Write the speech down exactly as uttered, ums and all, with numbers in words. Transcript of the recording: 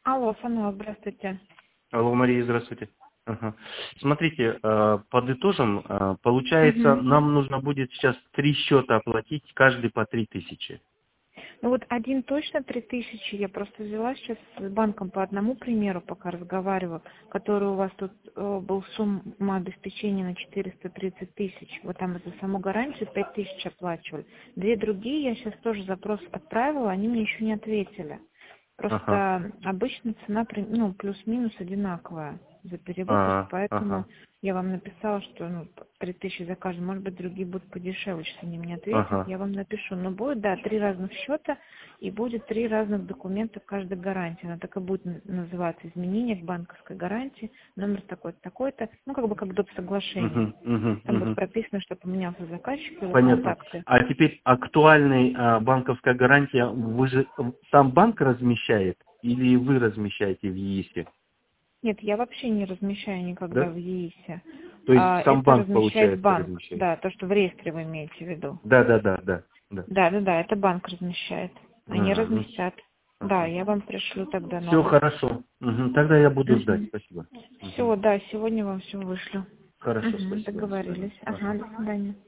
Алло, Самуил, здравствуйте. Алло, Мария, здравствуйте. Ага. Смотрите, э, подытожим, э, получается, Угу. нам нужно будет сейчас три счета оплатить, каждый по три тысячи. Ну вот один точно три тысячи, я просто взяла сейчас с банком по одному примеру, пока разговариваю, который у вас тут э, был сумма обеспечения на четыреста тридцать тысяч, вот там за саму гарантию пять тысяч оплачивали. Две другие я сейчас тоже запрос отправила, они мне еще не ответили. Ага, Просто обычно цена при- ну, плюс-минус одинаковая за перевыпуск, ага, поэтому ага, я вам написала, что ну, три тысячи за каждый, может быть, другие будут подешевле, если они мне ответят, ага. я вам напишу. Но будет, да, три разных счета и будет три разных документа каждой гарантии. Она так и будет н- называться изменение к банковской гарантии, номер такой-то, такой-то, ну, как бы как доп. Соглашение. Угу, угу, Там будет угу. прописано, что поменялся заказчик, его Понятно. контакты. А теперь актуальный а, банковская гарантия, вы же сам банк размещает или вы размещаете в ЕИСе? Нет, я вообще не размещаю никогда Да? в ЕИСе. То есть А, сам это банк, размещает получается, банк, размещает? да, то, что в реестре вы имеете в виду. Да, да, да, да, да. Да, да, да, это банк размещает. Они А, ну, разместят. Да, ага. я вам пришлю тогда Все новый. хорошо. Мгм. Тогда я буду ждать. Угу. Спасибо. Мгм. Все, да, сегодня вам все вышлю. Хорошо, Угу, спасибо. До свидания. договорились. Ага. Ага, до свидания.